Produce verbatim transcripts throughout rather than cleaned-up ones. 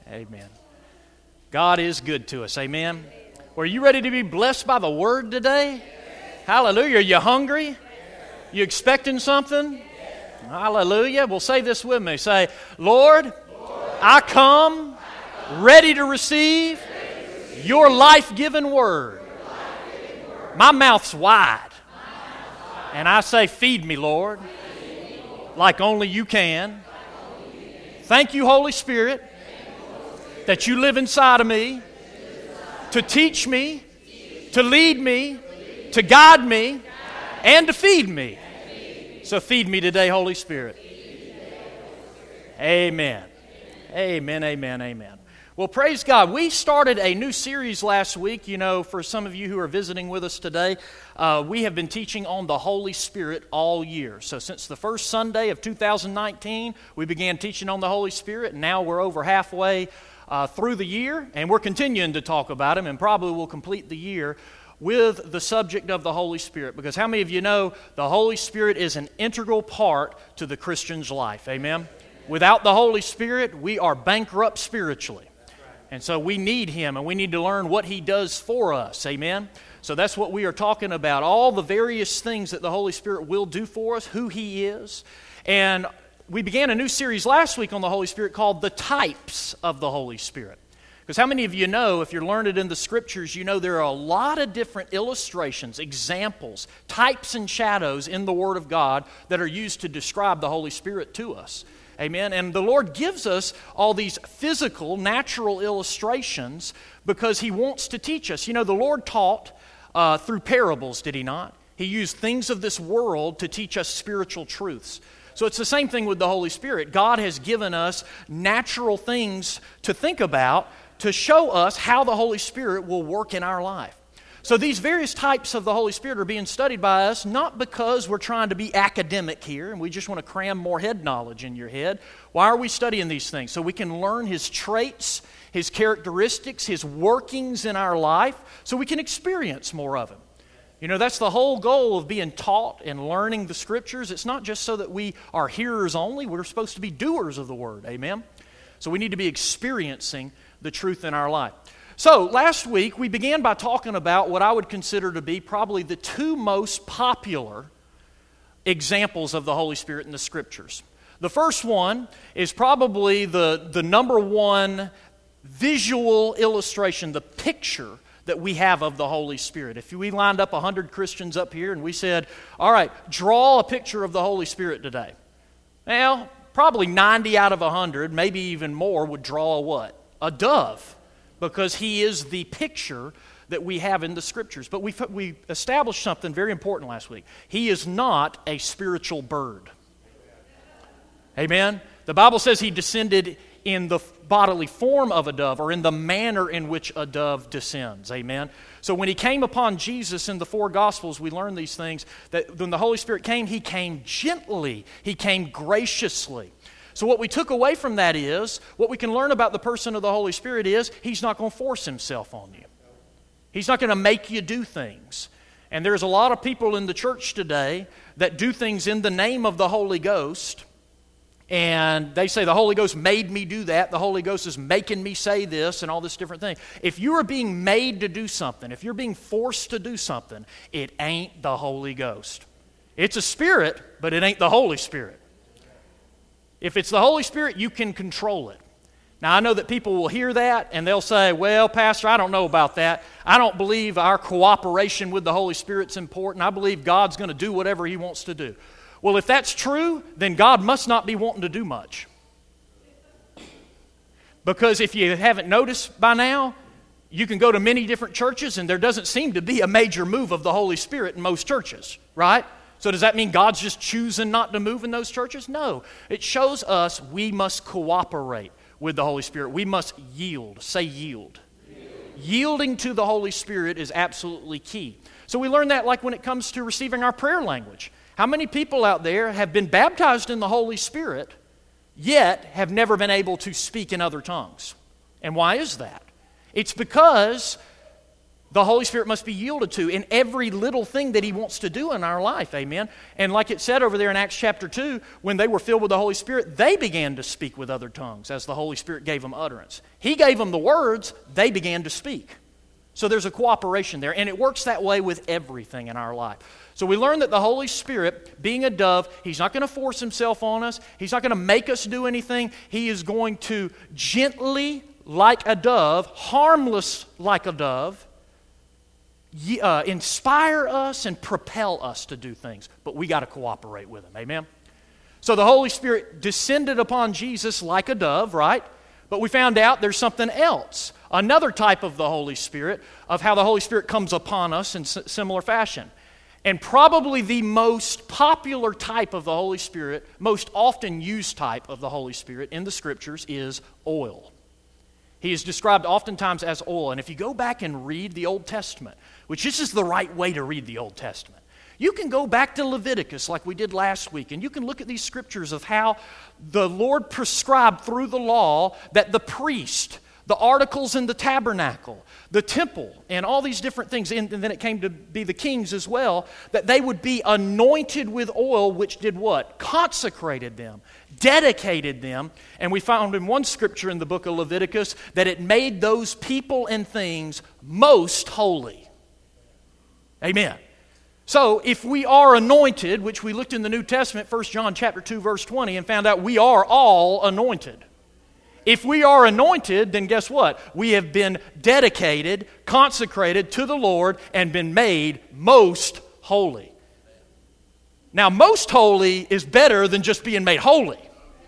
Amen. God is good to us. Amen. Were you ready to be blessed by the Word today? Hallelujah. Are you hungry? You expecting something? Hallelujah. Well, say this with me. Say, Lord, I come ready to receive your life-giving Word. My mouth's wide. And I say, feed me, Lord, like only you can. Thank you, Holy Spirit, that you live inside of me to teach me, to lead me, to guide me, and to feed me. So feed me today, Holy Spirit. Amen. Amen, amen, amen. Well, praise God. We started a new series last week. You know, for some of you who are visiting with us today, uh, we have been teaching on the Holy Spirit all year. So since the first Sunday of two thousand nineteen, we began teaching on the Holy Spirit, and now we're over halfway uh, through the year, and we're continuing to talk about Him, and probably will complete the year with the subject of the Holy Spirit. Because how many of you know the Holy Spirit is an integral part to the Christian's life? Amen? Without the Holy Spirit, we are bankrupt spiritually. And so we need Him, and we need to learn what He does for us. Amen? So that's what we are talking about. All the various things that the Holy Spirit will do for us, who He is. And we began a new series last week on the Holy Spirit called The Types of the Holy Spirit. Because how many of you know, if you're learned in the Scriptures, you know there are a lot of different illustrations, examples, types and shadows in the Word of God that are used to describe the Holy Spirit to us. Amen. And the Lord gives us all these physical, natural illustrations because He wants to teach us. You know, the Lord taught uh, through parables, did He not? He used things of this world to teach us spiritual truths. So it's the same thing with the Holy Spirit. God has given us natural things to think about to show us how the Holy Spirit will work in our life. So these various types of the Holy Spirit are being studied by us not because we're trying to be academic here and we just want to cram more head knowledge in your head. Why are we studying these things? So we can learn His traits, His characteristics, His workings in our life, so we can experience more of Him. You know, that's the whole goal of being taught and learning the Scriptures. It's not just so that we are hearers only. We're supposed to be doers of the Word. Amen? So we need to be experiencing the truth in our life. So, last week, we began by talking about what I would consider to be probably the two most popular examples of the Holy Spirit in the Scriptures. The first one is probably the, the number one visual illustration, the picture that we have of the Holy Spirit. If we lined up one hundred Christians up here and we said, all right, draw a picture of the Holy Spirit today. Well, probably ninety out of one hundred, maybe even more, would draw a what? A dove. Because He is the picture that we have in the Scriptures. But we we established something very important last week. He is not a spiritual bird. Amen? The Bible says He descended in the bodily form of a dove, or in the manner in which a dove descends. Amen? So when He came upon Jesus in the four Gospels, we learn these things, that when the Holy Spirit came, He came gently. He came graciously. So what we took away from that is, what we can learn about the person of the Holy Spirit is, He's not going to force Himself on you. He's not going to make you do things. And there's a lot of people in the church today that do things in the name of the Holy Ghost, and they say the Holy Ghost made me do that, the Holy Ghost is making me say this, and all this different thing. If you are being made to do something, if you're being forced to do something, it ain't the Holy Ghost. It's a spirit, but it ain't the Holy Spirit. If it's the Holy Spirit, you can control it. Now, I know that people will hear that and they'll say, well, Pastor, I don't know about that. I don't believe our cooperation with the Holy Spirit's important. I believe God's going to do whatever He wants to do. Well, if that's true, then God must not be wanting to do much. Because if you haven't noticed by now, you can go to many different churches and there doesn't seem to be a major move of the Holy Spirit in most churches, right? So does that mean God's just choosing not to move in those churches? No. It shows us we must cooperate with the Holy Spirit. We must yield. Say yield. Yield. Yielding to the Holy Spirit is absolutely key. So we learn that like when it comes to receiving our prayer language. How many people out there have been baptized in the Holy Spirit, yet have never been able to speak in other tongues? And why is that? It's because The Holy Spirit must be yielded to in every little thing that He wants to do in our life, amen? And like it said over there in Acts chapter two, when they were filled with the Holy Spirit, they began to speak with other tongues as the Holy Spirit gave them utterance. He gave them the words, they began to speak. So there's a cooperation there, and it works that way with everything in our life. So we learn that the Holy Spirit, being a dove, He's not going to force Himself on us. He's not going to make us do anything. He is going to gently, like a dove, harmless like a dove, Uh, inspire us and propel us to do things. But we got to cooperate with Him. Amen? So the Holy Spirit descended upon Jesus like a dove, right? But we found out there's something else. Another type of the Holy Spirit, of how the Holy Spirit comes upon us in s- similar fashion. And probably the most popular type of the Holy Spirit, most often used type of the Holy Spirit in the Scriptures is oil. He is described oftentimes as oil. And if you go back and read the Old Testament, which this is the right way to read the Old Testament, you can go back to Leviticus like we did last week, and you can look at these scriptures of how the Lord prescribed through the law that the priest, the articles in the tabernacle, the temple, and all these different things, and then it came to be the kings as well, that they would be anointed with oil, which did what? Consecrated them, dedicated them. And we found in one scripture in the book of Leviticus that it made those people and things most holy. Amen. So if we are anointed, which we looked in the New Testament, First John chapter two, verse twenty, and found out we are all anointed. If we are anointed, then guess what? We have been dedicated, consecrated to the Lord, and been made most holy. Now, most holy is better than just being made holy.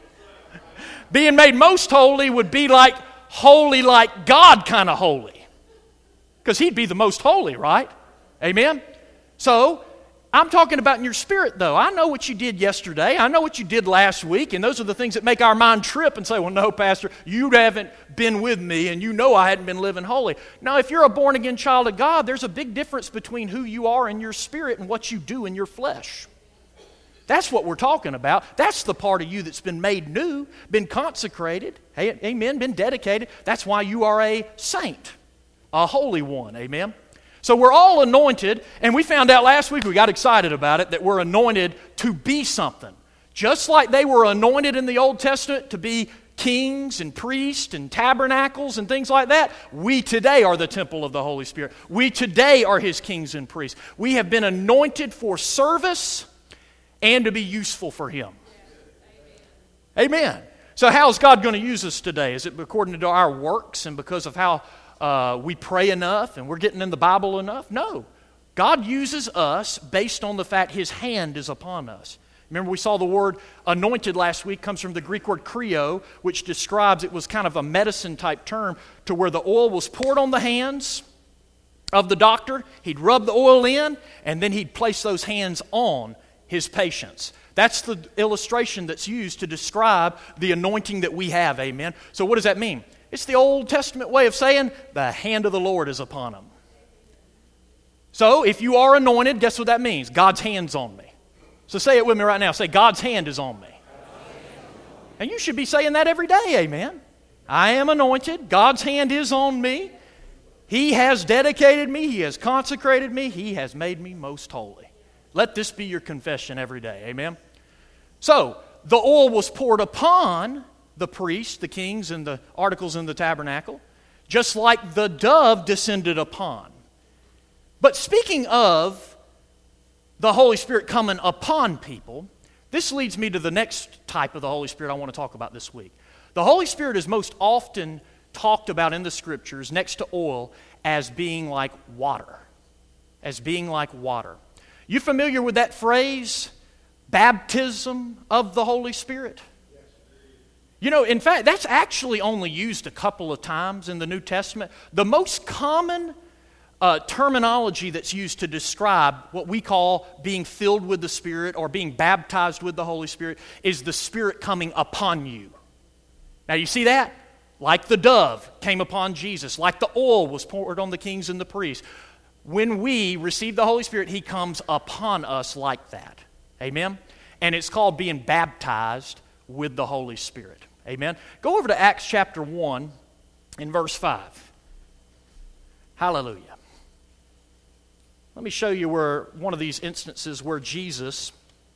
Being made most holy would be like holy like God kind of holy. Because He'd be the most holy, right? Amen? So, I'm talking about in your spirit, though. I know what you did yesterday. I know what you did last week, and those are the things that make our mind trip and say, well, no, Pastor, you haven't been with me, and you know I hadn't been living holy. Now, if you're a born-again child of God, there's a big difference between who you are in your spirit and what you do in your flesh. That's what we're talking about. That's the part of you that's been made new, been consecrated, hey, amen, been dedicated. That's why you are a saint, a holy one, amen. So we're all anointed, and we found out last week, we got excited about it, that we're anointed to be something. Just like they were anointed in the Old Testament to be kings and priests and tabernacles and things like that, we today are the temple of the Holy Spirit. We today are His kings and priests. We have been anointed for service and to be useful for Him. Amen. So how is God going to use us today? Is it according to our works and because of how Uh, we pray enough and we're getting in the Bible enough? No. God uses us based on the fact His hand is upon us. Remember, we saw the word anointed last week comes from the Greek word kryo, which describes, it was kind of a medicine type term, to where the oil was poured on the hands of the doctor. He'd rub the oil in, and then he'd place those hands on his patients. That's the illustration that's used to describe the anointing that we have, amen? So what does that mean? It's the Old Testament way of saying, the hand of the Lord is upon them. So, if you are anointed, guess what that means? God's hand's on me. So say it with me right now. Say, God's hand is on me. And you should be saying that every day, amen? I am anointed. God's hand is on me. He has dedicated me. He has consecrated me. He has made me most holy. Let this be your confession every day, amen? So, the oil was poured upon the priests, the kings, and the articles in the tabernacle, just like the dove descended upon. But speaking of the Holy Spirit coming upon people, this leads me to the next type of the Holy Spirit I want to talk about this week. The Holy Spirit is most often talked about in the Scriptures, next to oil, as being like water. As being like water. You familiar with that phrase, baptism of the Holy Spirit? You know, in fact, that's actually only used a couple of times in the New Testament. The most common uh, terminology that's used to describe what we call being filled with the Spirit or being baptized with the Holy Spirit is the Spirit coming upon you. Now, you see that? Like the dove came upon Jesus, like the oil was poured on the kings and the priests. When we receive the Holy Spirit, He comes upon us like that. Amen? And it's called being baptized with the Holy Spirit. Amen? Go over to Acts chapter one in verse five. Hallelujah. Let me show you where one of these instances where Jesus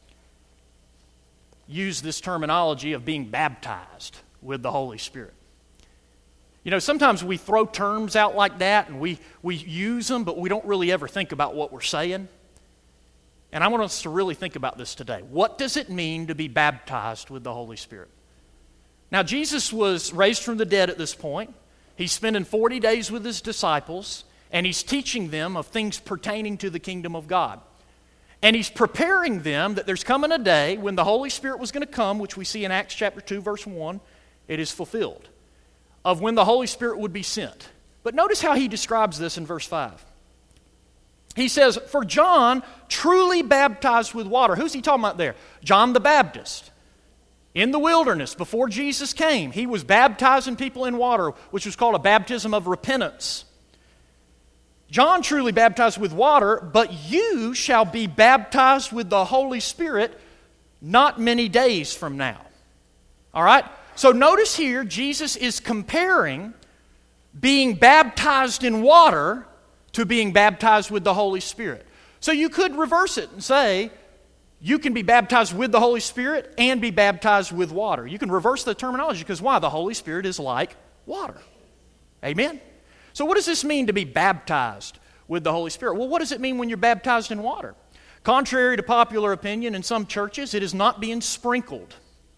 used this terminology of being baptized with the Holy Spirit. You know, sometimes we throw terms out like that and we, we use them, but we don't really ever think about what we're saying. And I want us to really think about this today. What does it mean to be baptized with the Holy Spirit? Now, Jesus was raised from the dead at this point. He's spending forty days with his disciples, and he's teaching them of things pertaining to the kingdom of God. And he's preparing them that there's coming a day when the Holy Spirit was going to come, which we see in Acts chapter two, verse one. It is fulfilled, of when the Holy Spirit would be sent. But notice how he describes this in verse five. He says, "For John truly baptized with water." Who's he talking about there? John the Baptist. In the wilderness, before Jesus came, he was baptizing people in water, which was called a baptism of repentance. John truly baptized with water, but you shall be baptized with the Holy Spirit not many days from now. All right? So notice here, Jesus is comparing being baptized in water to being baptized with the Holy Spirit. So you could reverse it and say, you can be baptized with the Holy Spirit and be baptized with water. You can reverse the terminology because why? The Holy Spirit is like water. Amen? So what does this mean to be baptized with the Holy Spirit? Well, what does it mean when you're baptized in water? Contrary to popular opinion in some churches, it is not being sprinkled.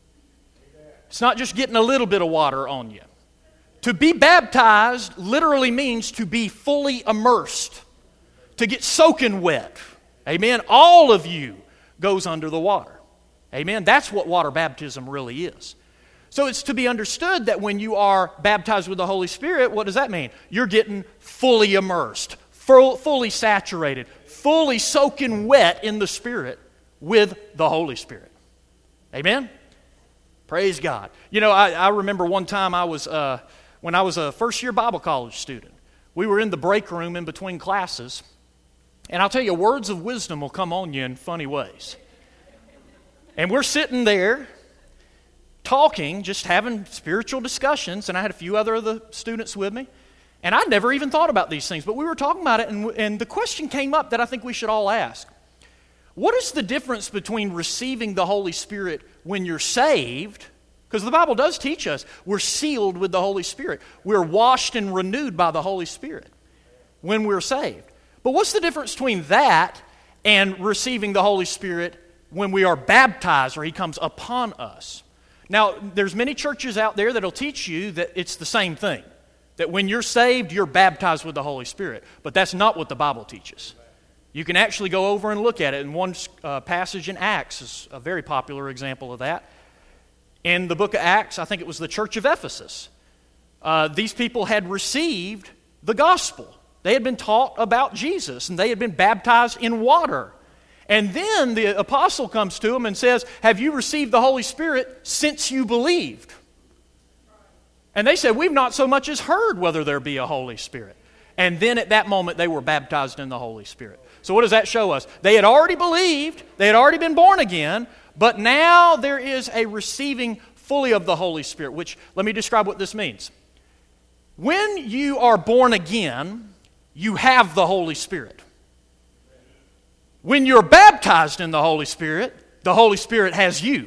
It's not just getting a little bit of water on you. To be baptized literally means to be fully immersed, to get soaking wet. Amen? All of you goes under the water. Amen? That's what water baptism really is. So it's to be understood that when you are baptized with the Holy Spirit, what does that mean? You're getting fully immersed, full, fully saturated, fully soaking wet in the Spirit with the Holy Spirit. Amen? Praise God. You know, I, I remember one time I was, uh, when I was a first-year Bible college student, we were in the break room in between classes, and I'll tell you, words of wisdom will come on you in funny ways. And we're sitting there talking, just having spiritual discussions, and I had a few other of the students with me, and I'd never even thought about these things, but we were talking about it, and, and the question came up that I think we should all ask. What is the difference between receiving the Holy Spirit when you're saved? Because the Bible does teach us we're sealed with the Holy Spirit. We're washed and renewed by the Holy Spirit when we're saved. But what's the difference between that and receiving the Holy Spirit when we are baptized or He comes upon us? Now, there's many churches out there that'll teach you that it's the same thing. That when you're saved, you're baptized with the Holy Spirit. But that's not what the Bible teaches. You can actually go over and look at it. And one uh, passage in Acts is a very popular example of that. In the book of Acts, I think it was the church of Ephesus. Uh, these people had received the gospel. They had been taught about Jesus, and they had been baptized in water. And then the apostle comes to them and says, "Have you received the Holy Spirit since you believed?" And they said, "We've not so much as heard whether there be a Holy Spirit." And then at that moment, they were baptized in the Holy Spirit. So what does that show us? They had already believed, they had already been born again, but now there is a receiving fully of the Holy Spirit, which, let me describe what this means. When you are born again, you have the Holy Spirit. When you're baptized in the Holy Spirit, the Holy Spirit has you.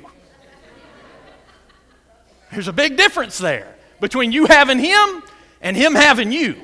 There's a big difference there between you having Him and Him having you.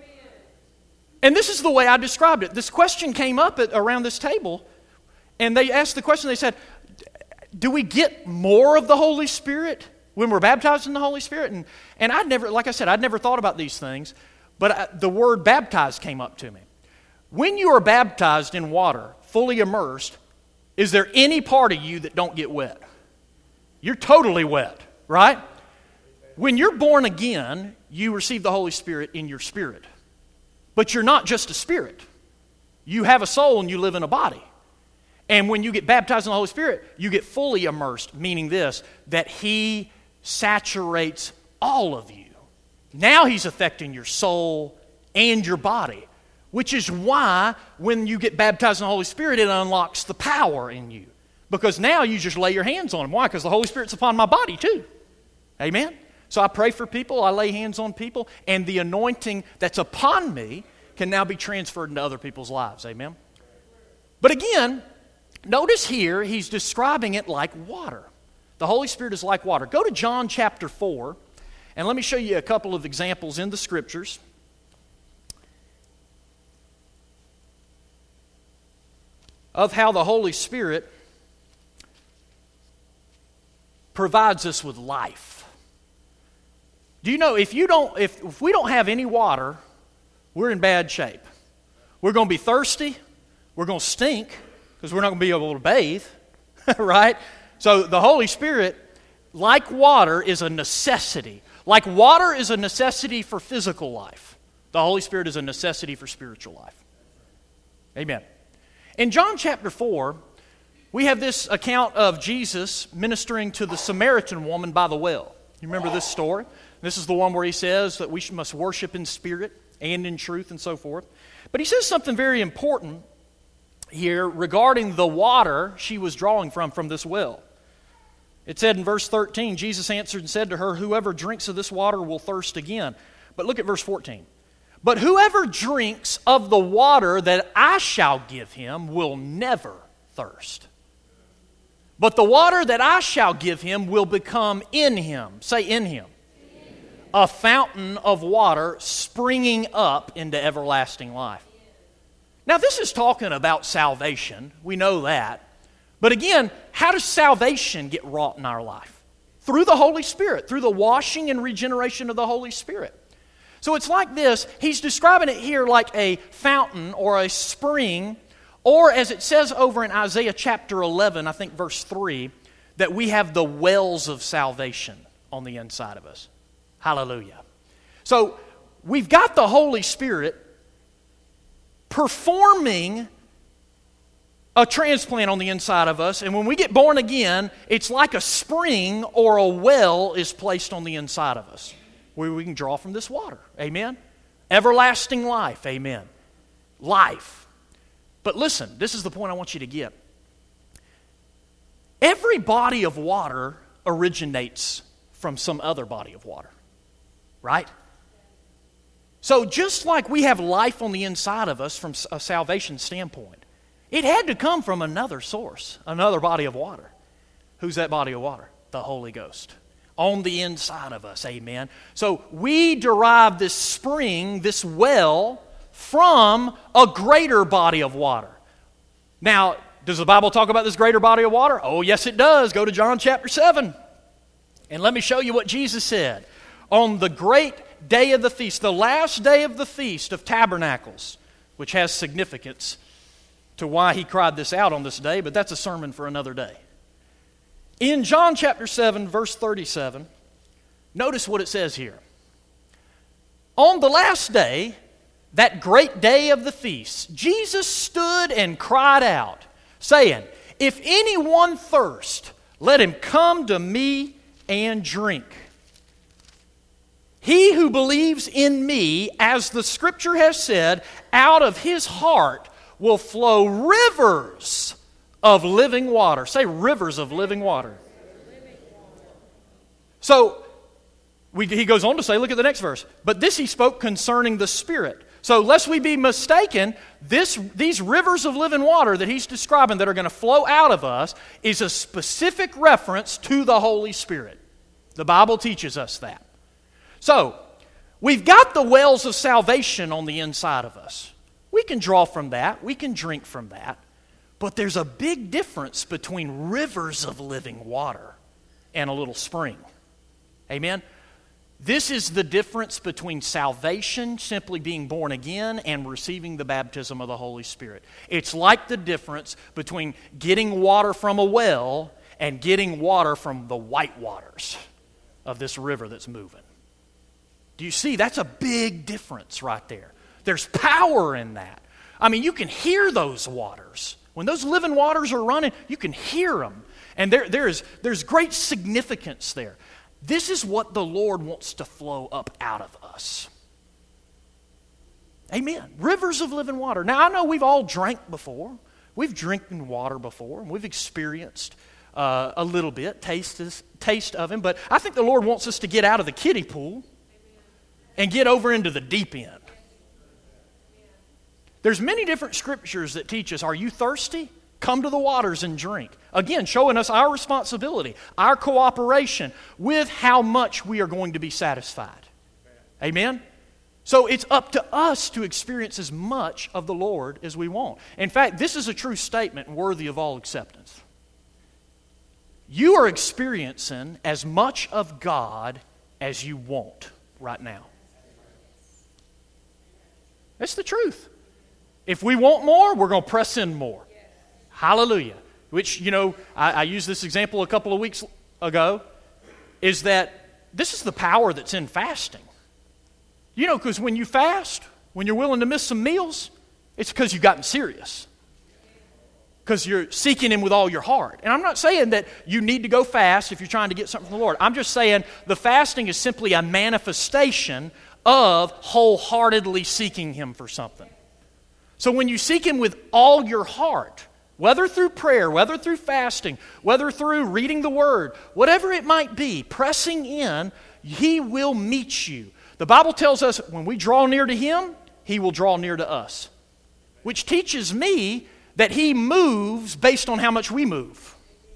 And this is the way I described it. This question came up at, around this table, and they asked the question, they said, do we get more of the Holy Spirit when we're baptized in the Holy Spirit? And, and I'd never, like I said, I'd never thought about these things, but I, the word baptized came up to me. When you are baptized in water, fully immersed, is there any part of you that don't get wet? You're totally wet, right? When you're born again, you receive the Holy Spirit in your spirit. But you're not just a spirit. You have a soul and you live in a body. And when you get baptized in the Holy Spirit, you get fully immersed, meaning this, that He saturates all of you. Now He's affecting your soul and your body, which is why when you get baptized in the Holy Spirit, it unlocks the power in you. Because now you just lay your hands on Him. Why? Because the Holy Spirit's upon my body too. Amen? So I pray for people, I lay hands on people, and the anointing that's upon me can now be transferred into other people's lives. Amen? But again, notice here he's describing it like water. The Holy Spirit is like water. Go to John chapter four, and let me show you a couple of examples in the Scriptures of how the Holy Spirit provides us with life. Do you know, if you don't, if, if we don't have any water, we're in bad shape. We're going to be thirsty. We're going to stink because we're not going to be able to bathe, right? So the Holy Spirit, like water, is a necessity. Like water is a necessity for physical life, the Holy Spirit is a necessity for spiritual life. Amen. In John chapter four, we have this account of Jesus ministering to the Samaritan woman by the well. You remember this story? This is the one where he says that we must worship in spirit and in truth and so forth. But he says something very important here regarding the water she was drawing from from this well. It said in verse thirteen, Jesus answered and said to her, "Whoever drinks of this water will thirst again." But look at verse fourteen. "But whoever drinks of the water that I shall give him will never thirst. But the water that I shall give him will become in him." Say, in him. "A fountain of water springing up into everlasting life." Now, this is talking about salvation. We know that. But again, how does salvation get wrought in our life? Through the Holy Spirit, through the washing and regeneration of the Holy Spirit. So it's like this. He's describing it here like a fountain or a spring, or as it says over in Isaiah chapter eleven, I think verse three, that we have the wells of salvation on the inside of us. Hallelujah. So we've got the Holy Spirit performing a transplant on the inside of us, and when we get born again, it's like a spring or a well is placed on the inside of us, where we can draw from this water. Amen? Everlasting life. Amen. Life. But listen, this is the point I want you to get. Every body of water originates from some other body of water. Right? So just like we have life on the inside of us from a salvation standpoint, it had to come from another source, another body of water. Who's that body of water? The Holy Ghost. On the inside of us, amen. So we derive this spring, this well, from a greater body of water. Now, does the Bible talk about this greater body of water? Oh, yes it does. Go to John chapter seven. And let me show you what Jesus said. On the great day of the feast, the last day of the Feast of Tabernacles, which has significance to why he cried this out on this day, but that's a sermon for another day. In John chapter seven, verse thirty-seven, notice what it says here. On the last day, that great day of the feast, Jesus stood and cried out, saying, "If anyone thirst, let him come to me and drink. He who believes in me, as the Scripture has said, out of his heart will flow rivers of living water." Say, rivers of living water. So, we, he goes on to say, look at the next verse. "But this he spoke concerning the Spirit." So, lest we be mistaken, this, these rivers of living water that he's describing that are going to flow out of us is a specific reference to the Holy Spirit. The Bible teaches us that. So, we've got the wells of salvation on the inside of us. We can draw from that. We can drink from that. But there's a big difference between rivers of living water and a little spring. Amen? This is the difference between salvation, simply being born again, and receiving the baptism of the Holy Spirit. It's like the difference between getting water from a well and getting water from the white waters of this river that's moving. Do you see? That's a big difference right there. There's power in that. I mean, you can hear those waters. When those living waters are running, you can hear them. And there, there is, there's great significance there. This is what the Lord wants to flow up out of us. Amen. Rivers of living water. Now, I know we've all drank before. We've drinking water before. And we've experienced uh, a little bit, taste, taste of Him. But I think the Lord wants us to get out of the kiddie pool and get over into the deep end. There's many different scriptures that teach us, are you thirsty? Come to the waters and drink. Again, showing us our responsibility, our cooperation with how much we are going to be satisfied. Amen? So it's up to us to experience as much of the Lord as we want. In fact, this is a true statement worthy of all acceptance. You are experiencing as much of God as you want right now. That's the truth. If we want more, we're going to press in more. Hallelujah. Which, you know, I, I used this example a couple of weeks ago, is that this is the power that's in fasting. You know, because when you fast, when you're willing to miss some meals, it's because you've gotten serious. Because you're seeking Him with all your heart. And I'm not saying that you need to go fast if you're trying to get something from the Lord. I'm just saying the fasting is simply a manifestation of wholeheartedly seeking Him for something. So when you seek Him with all your heart, whether through prayer, whether through fasting, whether through reading the Word, whatever it might be, pressing in, He will meet you. The Bible tells us when we draw near to Him, He will draw near to us. Which teaches me that He moves based on how much we move.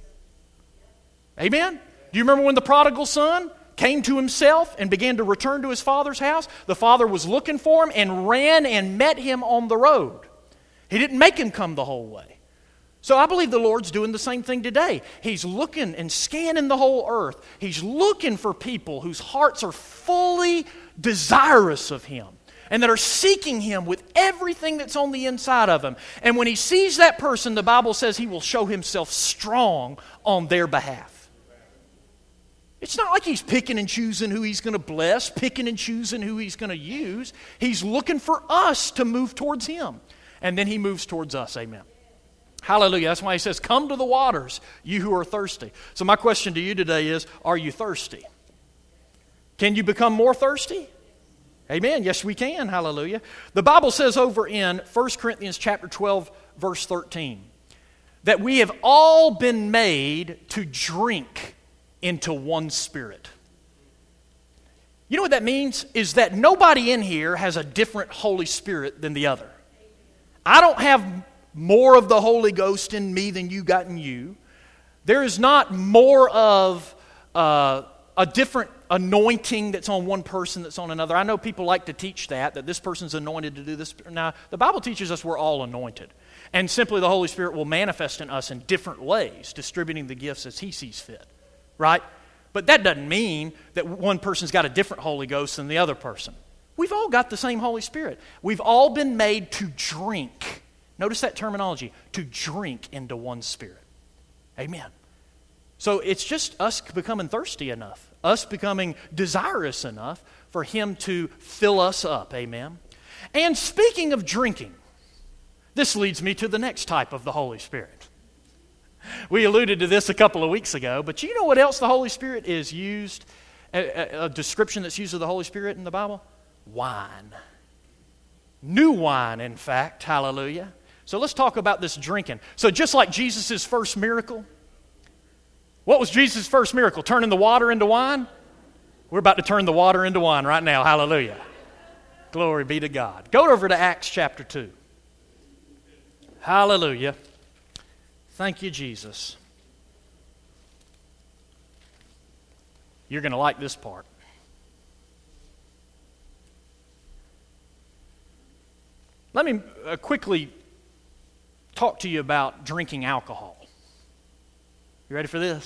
Amen? Do you remember when the prodigal son came to himself and began to return to his father's house? The father was looking for him and ran and met him on the road. He didn't make him come the whole way. So I believe the Lord's doing the same thing today. He's looking and scanning the whole earth. He's looking for people whose hearts are fully desirous of Him and that are seeking Him with everything that's on the inside of them. And when He sees that person, the Bible says He will show Himself strong on their behalf. It's not like He's picking and choosing who He's going to bless, picking and choosing who He's going to use. He's looking for us to move towards Him. And then He moves towards us. Amen. Hallelujah. That's why He says, come to the waters, you who are thirsty. So my question to you today is, are you thirsty? Can you become more thirsty? Amen. Yes, we can. Hallelujah. The Bible says over in First Corinthians chapter twelve, verse thirteen, that we have all been made to drink into one Spirit. You know what that means? Is that nobody in here has a different Holy Spirit than the other. I don't have more of the Holy Ghost in me than you got in you. There is not more of uh, a different anointing that's on one person that's on another. I know people like to teach that, that this person's anointed to do this. Now, the Bible teaches us we're all anointed. And simply the Holy Spirit will manifest in us in different ways, distributing the gifts as He sees fit. Right? But that doesn't mean that one person's got a different Holy Ghost than the other person. We've all got the same Holy Spirit. We've all been made to drink. Notice that terminology, to drink into one Spirit. Amen. So it's just us becoming thirsty enough, us becoming desirous enough for Him to fill us up. Amen. And speaking of drinking, this leads me to the next type of the Holy Spirit. We alluded to this a couple of weeks ago, but you know what else the Holy Spirit is used, a, a, a description that's used of the Holy Spirit in the Bible? Wine. New wine, in fact. Hallelujah. So let's talk about this drinking. So just like Jesus' first miracle, what was Jesus' first miracle? Turning the water into wine? We're about to turn the water into wine right now. Hallelujah. Glory be to God. Go over to Acts chapter two. Hallelujah. Thank you, Jesus. You're going to like this part. Let me uh, quickly talk to you about drinking alcohol. You ready for this?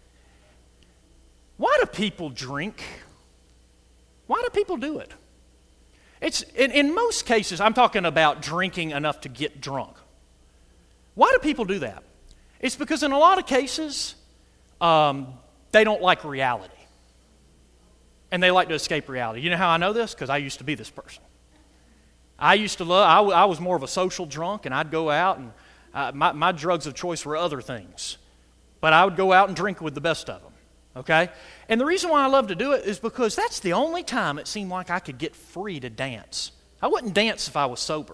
Why do people drink? Why do people do it? It's in, in most cases, I'm talking about drinking enough to get drunk. Why do people do that? It's because in a lot of cases, um, they don't like reality. And they like to escape reality. You know how I know this? Because I used to be this person. I used to love, I, w- I was more of a social drunk, and I'd go out, and uh, my, my drugs of choice were other things. But I would go out and drink with the best of them, okay? And the reason why I love to do it is because that's the only time it seemed like I could get free to dance. I wouldn't dance if I was sober.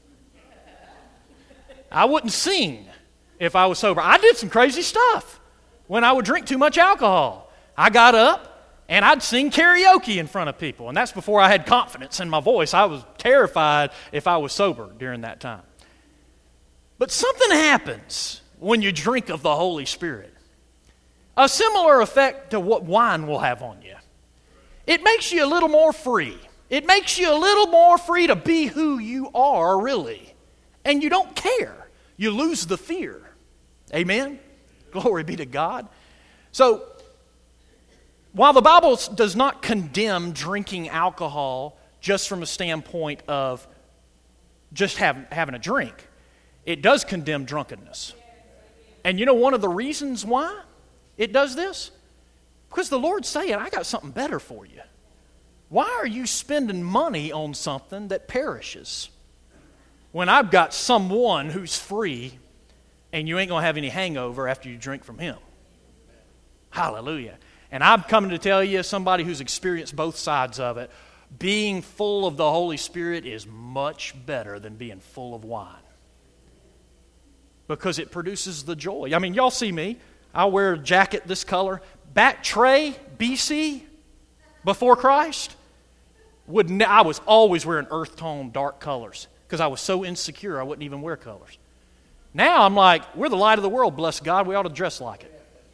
I wouldn't sing if I was sober. I did some crazy stuff when I would drink too much alcohol. I got up And I'd sing karaoke in front of people, and that's before I had confidence in my voice. I was terrified if I was sober during that time. But something happens when you drink of the Holy Spirit. A similar effect to what wine will have on you. It makes you a little more free. It makes you a little more free to be who you are, really. And you don't care. You lose the fear. Amen? Glory be to God. So, while the Bible does not condemn drinking alcohol just from a standpoint of just have, having a drink, it does condemn drunkenness. And you know one of the reasons why it does this? Because the Lord's saying, I got something better for you. Why are you spending money on something that perishes when I've got someone who's free and you ain't going to have any hangover after you drink from him? Hallelujah. And I'm coming to tell you, somebody who's experienced both sides of it, being full of the Holy Spirit is much better than being full of wine. Because it produces the joy. I mean, y'all see me. I wear a jacket this color. Back Trey, B C, before Christ, would ne- I was always wearing earth tone, dark colors. Because I was so insecure, I wouldn't even wear colors. Now I'm like, we're the light of the world, bless God. We ought to dress like it.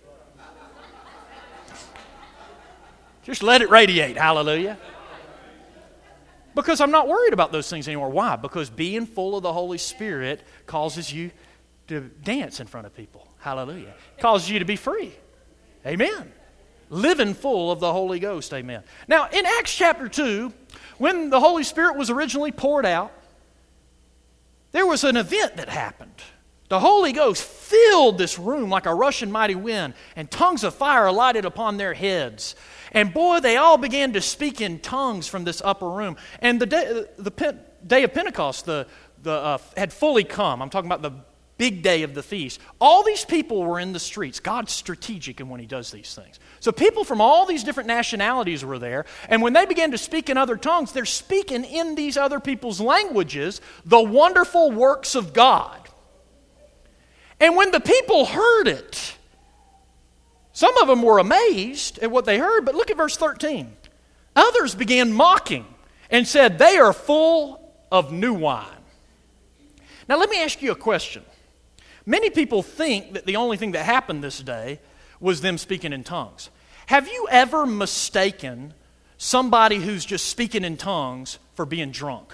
Just let it radiate, hallelujah. Because I'm not worried about those things anymore. Why? Because being full of the Holy Spirit causes you to dance in front of people. Hallelujah. Causes you to be free. Amen. Living full of the Holy Ghost. Amen. Now, in Acts chapter two, when the Holy Spirit was originally poured out, there was an event that happened. The Holy Ghost filled this room like a rushing mighty wind, and tongues of fire alighted upon their heads. And boy, they all began to speak in tongues from this upper room. And the day, the day of Pentecost the, the, uh, had fully come. I'm talking about the big day of the feast. All these people were in the streets. God's strategic in when he does these things. So people from all these different nationalities were there. And when they began to speak in other tongues, they're speaking in these other people's languages the wonderful works of God. And when the people heard it, some of them were amazed at what they heard, but look at verse thirteen. Others began mocking and said, they are full of new wine. Now let me ask you a question. Many people think that the only thing that happened this day was them speaking in tongues. Have you ever mistaken somebody who's just speaking in tongues for being drunk?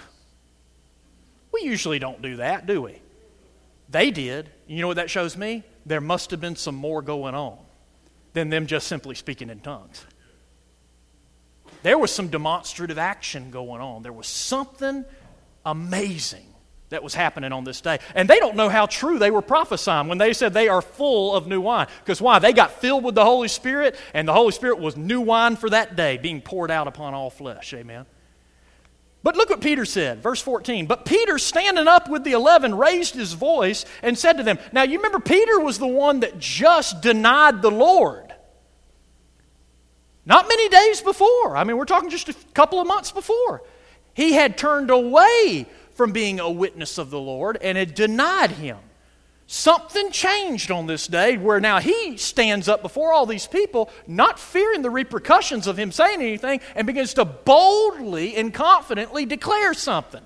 We usually don't do that, do we? They did. You know what that shows me? There must have been some more going on than them just simply speaking in tongues. There was some demonstrative action going on. There was something amazing that was happening on this day. And they don't know how true they were prophesying when they said they are full of new wine. Because why? They got filled with the Holy Spirit, and the Holy Spirit was new wine for that day, being poured out upon all flesh. Amen. But look what Peter said, verse fourteen. But Peter, standing up with the eleven, raised his voice and said to them. Now, you remember Peter was the one that just denied the Lord. Not many days before. I mean, we're talking just a couple of months before. He had turned away from being a witness of the Lord and had denied him. Something changed on this day where now he stands up before all these people, not fearing the repercussions of him saying anything, and begins to boldly and confidently declare something.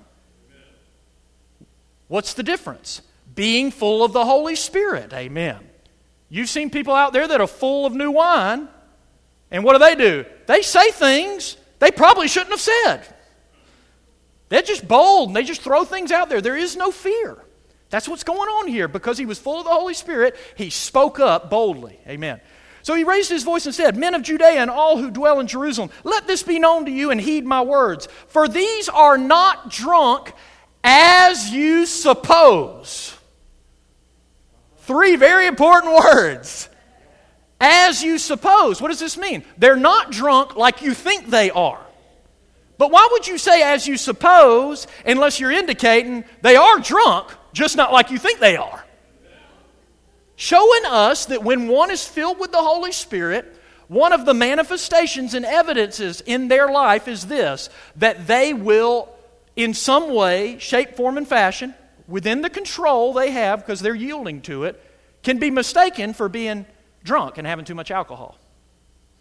What's the difference? Being full of the Holy Spirit. Amen. You've seen people out there that are full of new wine, and what do they do? They say things they probably shouldn't have said. They're just bold, and they just throw things out there. There is no fear. That's what's going on here. Because he was full of the Holy Spirit, he spoke up boldly. Amen. So he raised his voice and said, Men of Judea and all who dwell in Jerusalem, let this be known to you and heed my words. For these are not drunk as you suppose. Three very important words. As you suppose. What does this mean? They're not drunk like you think they are. But why would you say as you suppose unless you're indicating they are drunk, just not like you think they are? Showing us that when one is filled with the Holy Spirit, one of the manifestations and evidences in their life is this, that they will in some way, shape, form, and fashion, within the control they have because they're yielding to it, can be mistaken for being drunk and having too much alcohol.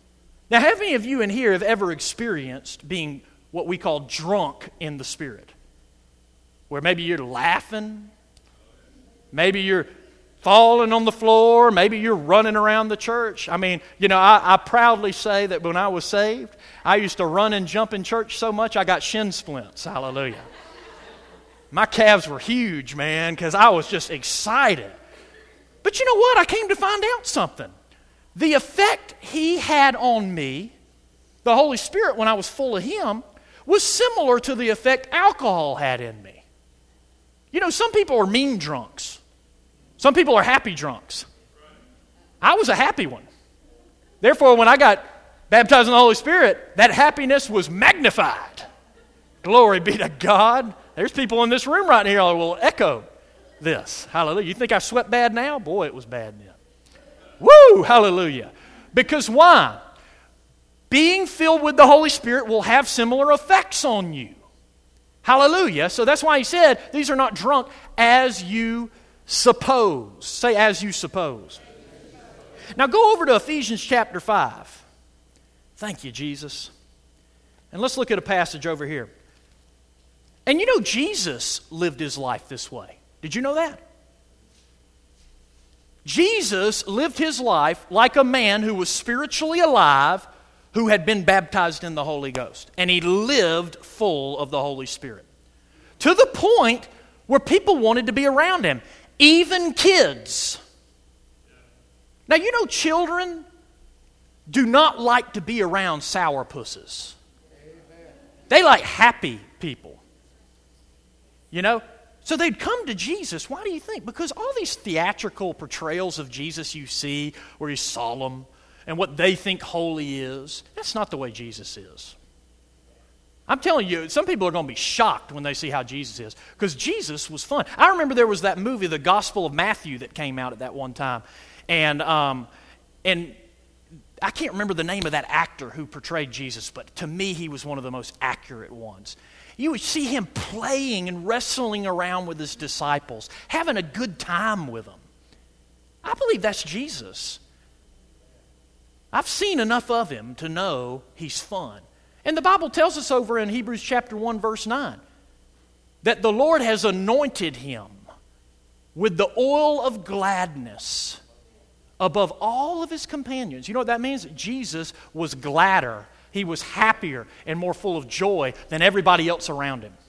Now, how many of you in here have ever experienced being what we call drunk in the Spirit? Where maybe you're laughing, maybe you're falling on the floor, maybe you're running around the church. I mean, you know, I, I proudly say that when I was saved, I used to run and jump in church so much I got shin splints. Hallelujah. My calves were huge, man, because I was just excited. But you know what? I came to find out something. The effect He had on me, the Holy Spirit, when I was full of Him, was similar to the effect alcohol had in me. You know, some people are mean drunks. Some people are happy drunks. I was a happy one. Therefore, when I got baptized in the Holy Spirit, that happiness was magnified. Glory be to God. There's people in this room right here that will echo this. Hallelujah. You think I sweat bad now? Boy, it was bad then. Woo! Hallelujah. Because why? Being filled with the Holy Spirit will have similar effects on you. Hallelujah. So that's why he said, these are not drunk as you suppose. Say, as you suppose. Now go over to Ephesians chapter five. Thank you, Jesus. And let's look at a passage over here. And you know, Jesus lived his life this way. Did you know that? Jesus lived his life like a man who was spiritually alive, who had been baptized in the Holy Ghost. And he lived full of the Holy Spirit. To the point where people wanted to be around him. Even kids. Now you know children do not like to be around sourpusses. They like happy people. You know? So they'd come to Jesus. Why do you think? Because all these theatrical portrayals of Jesus you see, where he's solemn, and what they think holy is, that's not the way Jesus is. I'm telling you, some people are going to be shocked when they see how Jesus is, because Jesus was fun. I remember there was that movie, The Gospel of Matthew, that came out at that one time. And, um, and I can't remember the name of that actor who portrayed Jesus, but to me, he was one of the most accurate ones. You would see him playing and wrestling around with his disciples, having a good time with them. I believe that's Jesus. I've seen enough of him to know he's fun. And the Bible tells us over in Hebrews chapter one, verse nine, that the Lord has anointed him with the oil of gladness above all of his companions. You know what that means? Jesus was gladder. He was happier and more full of joy than everybody else around him.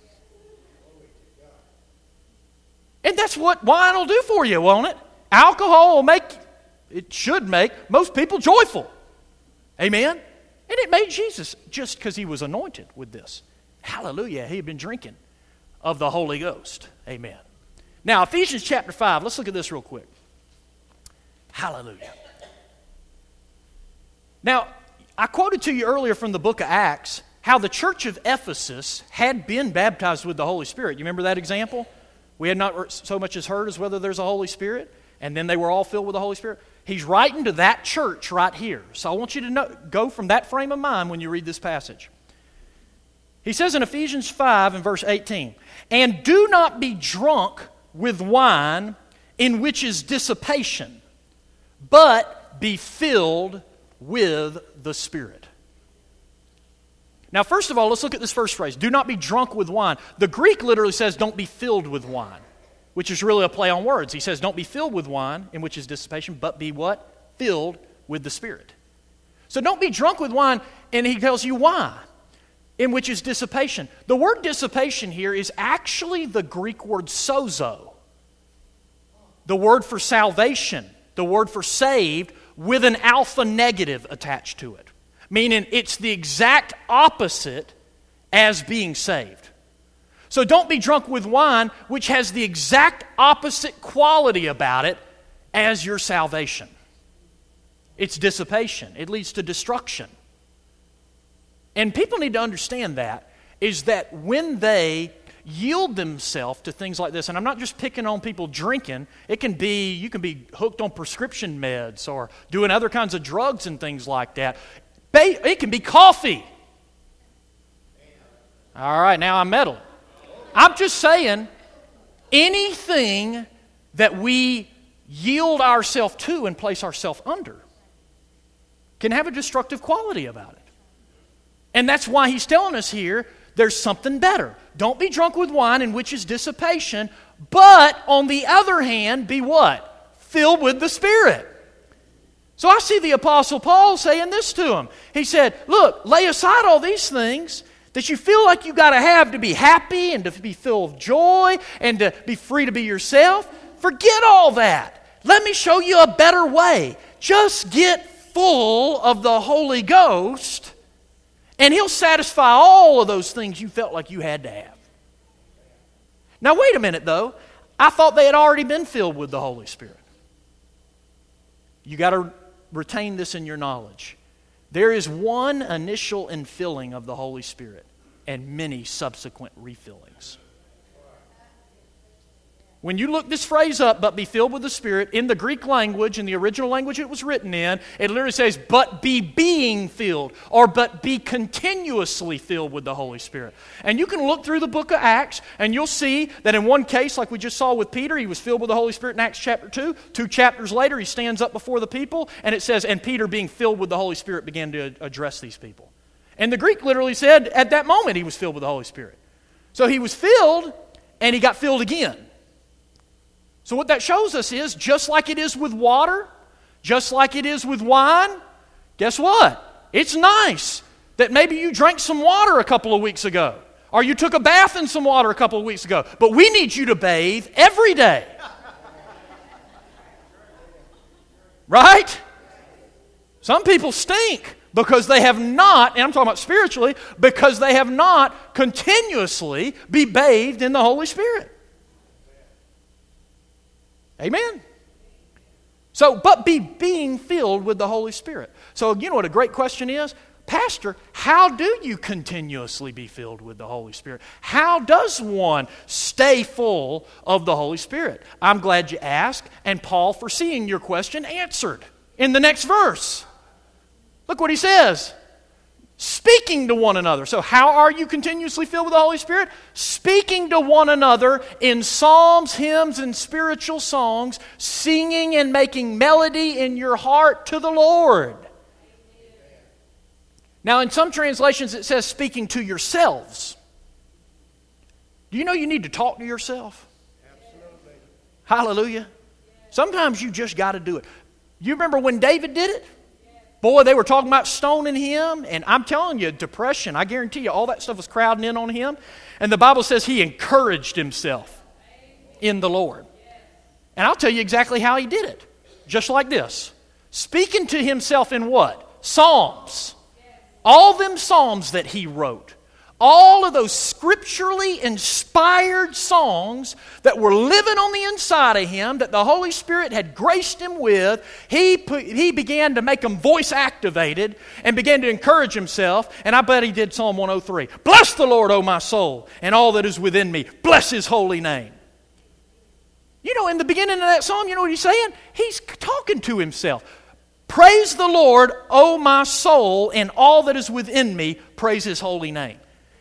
And that's what wine will do for you, won't it? Alcohol will make, it should make most people joyful. Amen? And it made Jesus just because he was anointed with this. Hallelujah. He had been drinking of the Holy Ghost. Amen. Now, Ephesians chapter five, let's look at this real quick. Hallelujah. Now, I quoted to you earlier from the book of Acts how the church of Ephesus had been baptized with the Holy Spirit. You remember that example? We had not so much as heard as whether there's a Holy Spirit, and then they were all filled with the Holy Spirit. He's writing to that church right here. So I want you to know, go from that frame of mind when you read this passage. He says in Ephesians five and verse eighteen, "And do not be drunk with wine, in which is dissipation, but be filled with the Spirit." Now, first of all, let's look at this first phrase. Do not be drunk with wine. The Greek literally says don't be filled with wine, which is really a play on words. He says don't be filled with wine, in which is dissipation, but be what? Filled with the Spirit. So don't be drunk with wine, and he tells you why, in which is dissipation. The word dissipation here is actually the Greek word sozo, the word for salvation, the word for saved, with an alpha negative attached to it. Meaning it's the exact opposite as being saved. So don't be drunk with wine, which has the exact opposite quality about it as your salvation. It's dissipation. It leads to destruction. And people need to understand that, is that when they yield themselves to things like this, and I'm not just picking on people drinking, it can be, you can be hooked on prescription meds or doing other kinds of drugs and things like that. It can be coffee. All right, now I'm meddling. I'm just saying, anything that we yield ourselves to and place ourselves under can have a destructive quality about it. And that's why he's telling us here, there's something better. Don't be drunk with wine, in which is dissipation, but on the other hand, be what? Filled with the Spirit. So I see the Apostle Paul saying this to him. He said, look, lay aside all these things that you feel like you got to have to be happy and to be filled with joy and to be free to be yourself. Forget all that. Let me show you a better way. Just get full of the Holy Ghost, and He'll satisfy all of those things you felt like you had to have. Now, wait a minute, though. I thought they had already been filled with the Holy Spirit. You got to retain this in your knowledge. There is one initial infilling of the Holy Spirit and many subsequent refillings. When you look this phrase up, but be filled with the Spirit, in the Greek language, in the original language it was written in, it literally says, but be being filled, or but be continuously filled with the Holy Spirit. And you can look through the book of Acts, and you'll see that in one case, like we just saw with Peter, he was filled with the Holy Spirit in Acts chapter two. Two chapters later, he stands up before the people, and it says, and Peter, being filled with the Holy Spirit, began to address these people. And the Greek literally said, at that moment, he was filled with the Holy Spirit. So he was filled, and he got filled again. So what that shows us is, just like it is with water, just like it is with wine, guess what? It's nice that maybe you drank some water a couple of weeks ago, or you took a bath in some water a couple of weeks ago, but we need you to bathe every day. Right? Some people stink because they have not, and I'm talking about spiritually, because they have not continuously be bathed in the Holy Spirit. Amen? So, but be being filled with the Holy Spirit. So, you know what a great question is? Pastor, how do you continuously be filled with the Holy Spirit? How does one stay full of the Holy Spirit? I'm glad you asked, and Paul, foreseeing your question, answered in the next verse. Look what he says. Speaking to one another. So how are you continuously filled with the Holy Spirit? Speaking to one another in psalms, hymns, and spiritual songs, singing and making melody in your heart to the Lord. Now, in some translations it says speaking to yourselves. Do you know you need to talk to yourself? Absolutely. Hallelujah. Sometimes you just got to do it. You remember when David did it? Boy, they were talking about stoning him, and I'm telling you, depression, I guarantee you, all that stuff was crowding in on him. And the Bible says he encouraged himself in the Lord. And I'll tell you exactly how he did it. Just like this. Speaking to himself in what? Psalms. All them psalms that he wrote. All of those scripturally inspired songs that were living on the inside of him, that the Holy Spirit had graced him with, he, put, he began to make them voice activated and began to encourage himself. And I bet he did Psalm one oh three. Bless the Lord, O my soul, and all that is within me. Bless His holy name. You know, in the beginning of that psalm, you know what he's saying? He's talking to himself. Praise the Lord, O my soul, and all that is within me. Praise His holy name.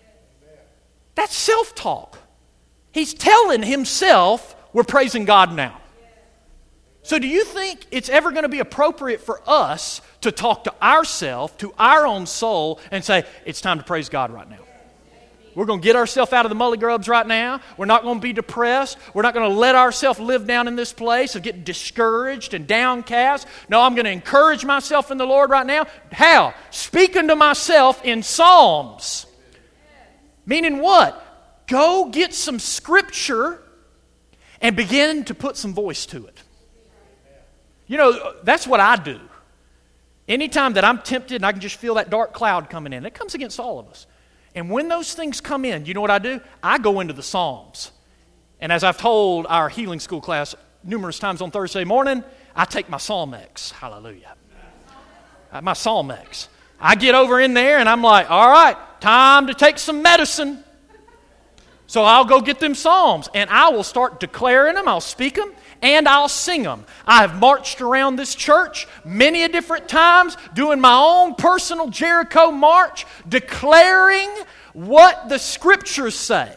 That's self-talk. He's telling himself, we're praising God now. So do you think it's ever going to be appropriate for us to talk to ourselves, to our own soul, and say, it's time to praise God right now? We're going to get ourselves out of the mully grubs right now. We're not going to be depressed. We're not going to let ourselves live down in this place of getting discouraged and downcast. No, I'm going to encourage myself in the Lord right now. How? Speaking to myself in psalms. Meaning what? Go get some scripture and begin to put some voice to it. You know, that's what I do. Anytime that I'm tempted and I can just feel that dark cloud coming in, it comes against all of us. And when those things come in, you know what I do? I go into the Psalms. And as I've told our healing school class numerous times on Thursday morning, I take my Psalmex. Hallelujah. My Psalmex. I get over in there and I'm like, all right, time to take some medicine. So I'll go get them Psalms and I will start declaring them. I'll speak them and I'll sing them. I have marched around this church many a different times doing my own personal Jericho march, declaring what the Scriptures say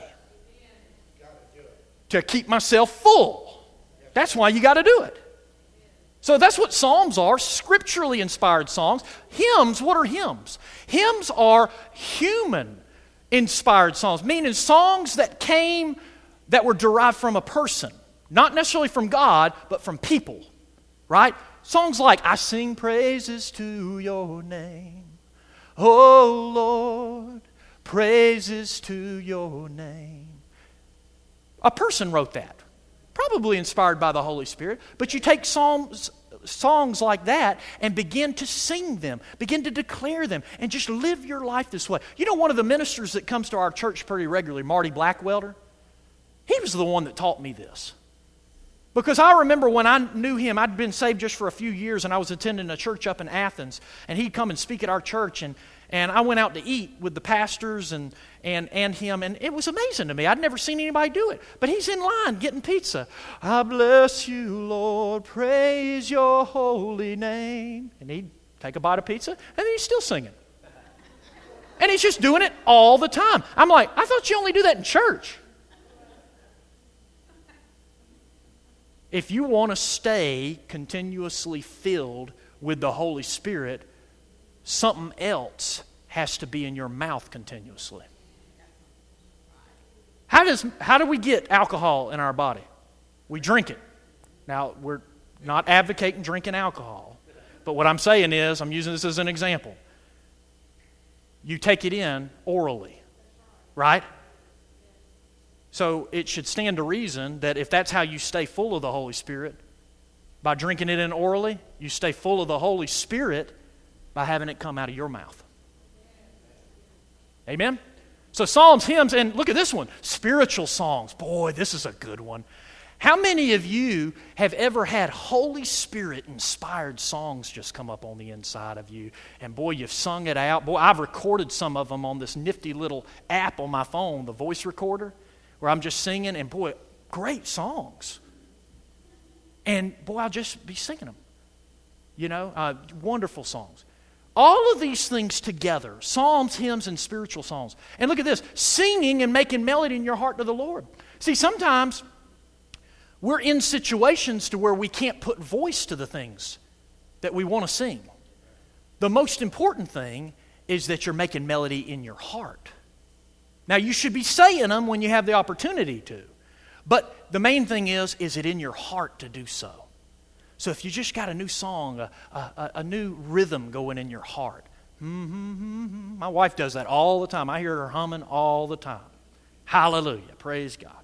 to keep myself full. That's why you got to do it. So that's what Psalms are, scripturally inspired songs. Hymns, what are hymns? Hymns are human inspired songs, meaning songs that came, that were derived from a person. Not necessarily from God, but from people, right? Songs like, I sing praises to your name. Oh Lord, praises to your name. A person wrote that. Probably inspired by the Holy Spirit, but you take psalms, songs like that and begin to sing them, begin to declare them, and just live your life this way. You know, one of the ministers that comes to our church pretty regularly, Marty Blackwelder, he was the one that taught me this. Because I remember when I knew him, I'd been saved just for a few years, and I was attending a church up in Athens, and he'd come and speak at our church, and And I went out to eat with the pastors and, and, and him, and it was amazing to me. I'd never seen anybody do it. But he's in line getting pizza. I bless you, Lord, praise your holy name. And he'd take a bite of pizza, and then he's still singing. And he's just doing it all the time. I'm like, I thought you only do that in church. If you want to stay continuously filled with the Holy Spirit, something else has to be in your mouth continuously. How does how do we get alcohol in our body? We drink it. Now, we're not advocating drinking alcohol, but what I'm saying is, I'm using this as an example. You take it in orally, right? So it should stand to reason that if that's how you stay full of the Holy Spirit, by drinking it in orally, you stay full of the Holy Spirit by having it come out of your mouth. Amen? So psalms, hymns, and look at this one, spiritual songs. Boy, this is a good one. How many of you have ever had Holy Spirit inspired songs just come up on the inside of you? And boy, you've sung it out. Boy, I've recorded some of them on this nifty little app on my phone, the voice recorder, where I'm just singing, and boy, great songs. And boy, I'll just be singing them. You know, uh, wonderful songs. All of these things together, psalms, hymns, and spiritual songs. And look at this, singing and making melody in your heart to the Lord. See, sometimes we're in situations to where we can't put voice to the things that we want to sing. The most important thing is that you're making melody in your heart. Now, you should be saying them when you have the opportunity to. But the main thing is, is it in your heart to do so? So if you just got a new song, a, a, a new rhythm going in your heart. Mm-hmm. My wife does that all the time. I hear her humming all the time. Hallelujah. Praise God.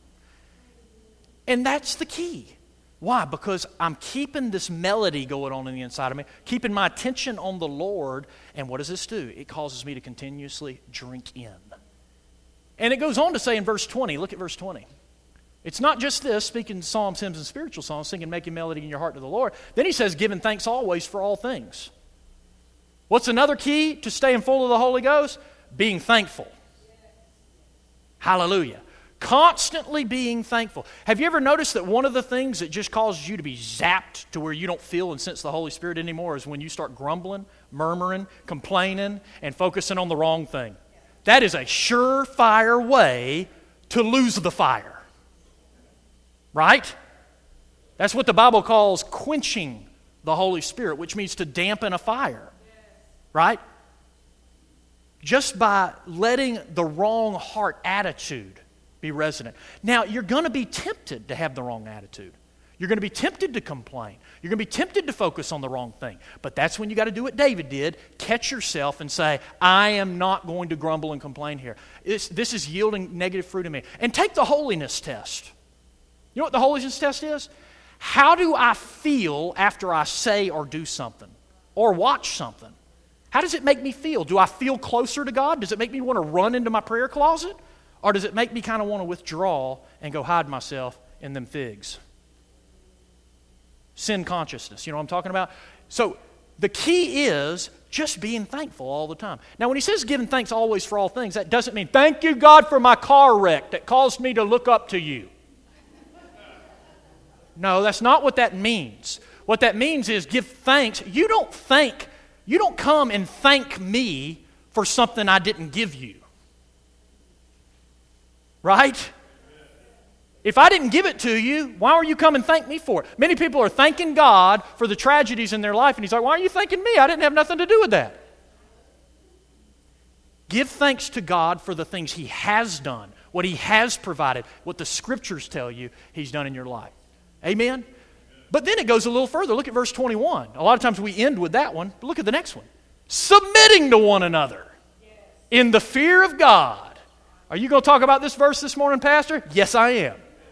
And that's the key. Why? Because I'm keeping this melody going on in the inside of me, keeping my attention on the Lord. And what does this do? It causes me to continuously drink in. And it goes on to say in verse twenty, look at verse twenty. It's not just this, speaking psalms, hymns, and spiritual songs, singing, making melody in your heart to the Lord. Then he says, giving thanks always for all things. What's another key to staying full of the Holy Ghost? Being thankful. Hallelujah. Constantly being thankful. Have you ever noticed that one of the things that just causes you to be zapped to where you don't feel and sense the Holy Spirit anymore is when you start grumbling, murmuring, complaining, and focusing on the wrong thing? That is a surefire way to lose the fire. Right? That's what the Bible calls quenching the Holy Spirit, which means to dampen a fire. Right? Just by letting the wrong heart attitude be resident. Now, you're going to be tempted to have the wrong attitude. You're going to be tempted to complain. You're going to be tempted to focus on the wrong thing. But that's when you got to do what David did. Catch yourself and say, I am not going to grumble and complain here. This, this is yielding negative fruit in me. And take the holiness test. You know what the holiness test is? How do I feel after I say or do something or watch something? How does it make me feel? Do I feel closer to God? Does it make me want to run into my prayer closet? Or does it make me kind of want to withdraw and go hide myself in them figs? Sin consciousness, you know what I'm talking about? So the key is just being thankful all the time. Now when he says giving thanks always for all things, that doesn't mean, thank you God for my car wreck that caused me to look up to you. No, that's not what that means. What that means is give thanks. You don't thank, you don't come and thank me for something I didn't give you. Right? If I didn't give it to you, why are you come and thank me for it? Many people are thanking God for the tragedies in their life, and he's like, why are you thanking me? I didn't have nothing to do with that. Give thanks to God for the things he has done, what he has provided, what the scriptures tell you he's done in your life. Amen? But then it goes a little further. Look at verse twenty-one. A lot of times we end with that one, but look at the next one. Submitting to one another in the fear of God. Are you going to talk about this verse this morning, Pastor? Yes, I am.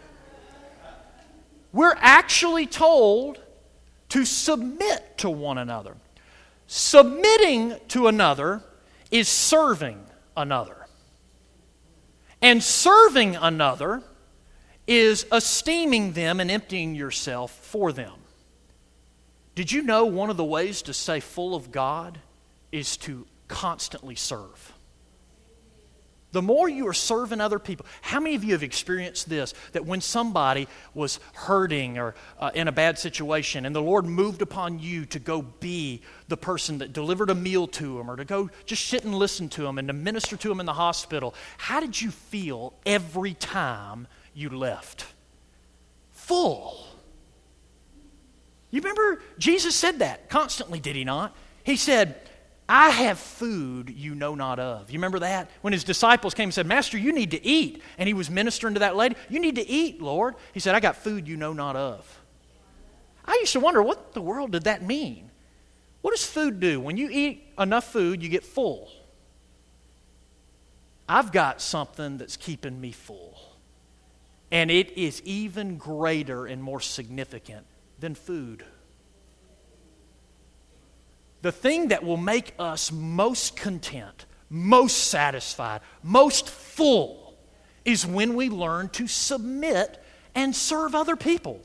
We're actually told to submit to one another. Submitting to another is serving another. And serving another is esteeming them and emptying yourself for them. Did you know one of the ways to stay full of God is to constantly serve? The more you are serving other people, how many of you have experienced this, that when somebody was hurting or uh, in a bad situation and the Lord moved upon you to go be the person that delivered a meal to them or to go just sit and listen to them and to minister to them in the hospital, how did you feel every time you left? Full. You remember Jesus said that constantly, did he not? He said, I have food you know not of. You remember that? When his disciples came and said, Master, you need to eat. And he was ministering to that lady. You need to eat, Lord. He said, I got food you know not of. I used to wonder, what the world did that mean? What does food do? When you eat enough food, you get full. I've got something that's keeping me full. And it is even greater and more significant than food. The thing that will make us most content, most satisfied, most full is when we learn to submit and serve other people.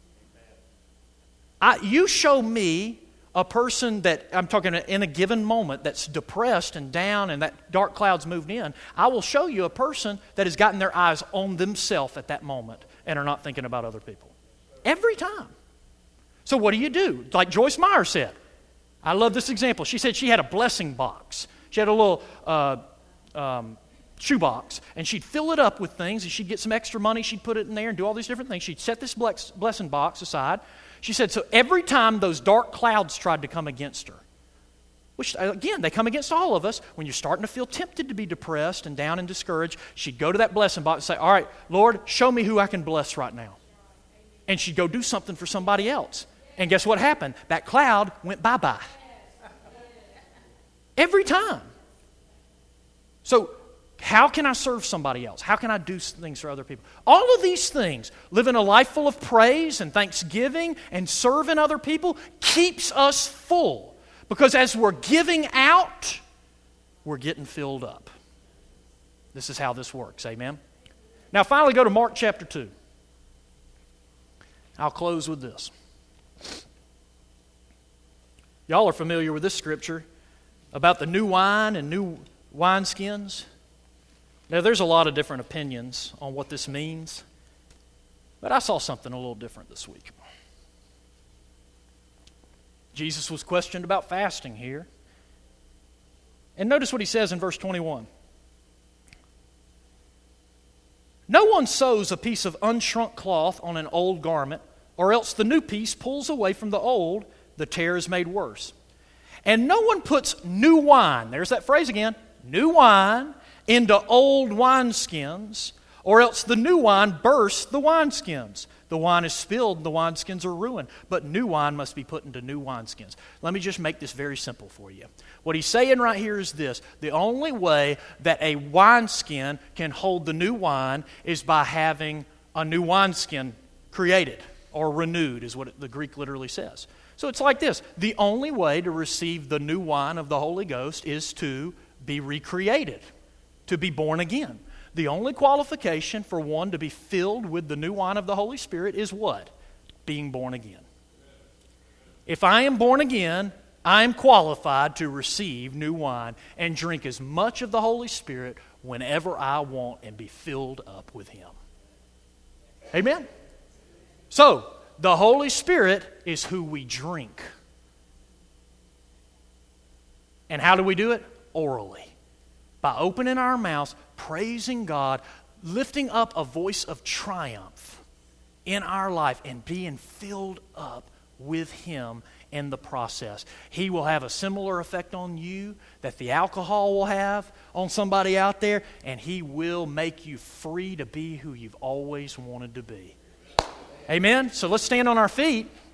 I, you show me a person that, I'm talking in a given moment, that's depressed and down and that dark cloud's moved in, I will show you a person that has gotten their eyes on themselves at that moment and are not thinking about other people. Every time. So what do you do? Like Joyce Meyer said, I love this example. She said she had a blessing box. She had a little uh, um, shoe box, and she'd fill it up with things, and she'd get some extra money, she'd put it in there and do all these different things. She'd set this bless- blessing box aside. She said, so every time those dark clouds tried to come against her, which, again, they come against all of us, when you're starting to feel tempted to be depressed and down and discouraged, she'd go to that blessing box and say, all right, Lord, show me who I can bless right now. And she'd go do something for somebody else. And guess what happened? That cloud went bye-bye. Every time. So, how can I serve somebody else? How can I do things for other people? All of these things, living a life full of praise and thanksgiving and serving other people, keeps us full. Because as we're giving out, we're getting filled up. This is how this works, amen? Now, finally, go to Mark chapter two. I'll close with this. Y'all are familiar with this scripture about the new wine and new wineskins. Now, there's a lot of different opinions on what this means, but I saw something a little different this week. Jesus was questioned about fasting here. And notice what he says in verse twenty-one. No one sews a piece of unshrunk cloth on an old garment, or else the new piece pulls away from the old, the tear is made worse. And no one puts new wine, there's that phrase again, new wine, into old wineskins, or else the new wine bursts the wineskins. The wine is spilled and the wineskins are ruined, but new wine must be put into new wineskins. Let me just make this very simple for you. What he's saying right here is this: the only way that a wineskin can hold the new wine is by having a new wineskin created or renewed, is what the Greek literally says. So it's like this: the only way to receive the new wine of the Holy Ghost is to be recreated, to be born again. The only qualification for one to be filled with the new wine of the Holy Spirit is what? Being born again. If I am born again, I am qualified to receive new wine and drink as much of the Holy Spirit whenever I want and be filled up with Him. Amen? So, the Holy Spirit is who we drink. And how do we do it? Orally. By opening our mouths, praising God, lifting up a voice of triumph in our life and being filled up with Him in the process. He will have a similar effect on you that the alcohol will have on somebody out there, and He will make you free to be who you've always wanted to be. Amen? So let's stand on our feet.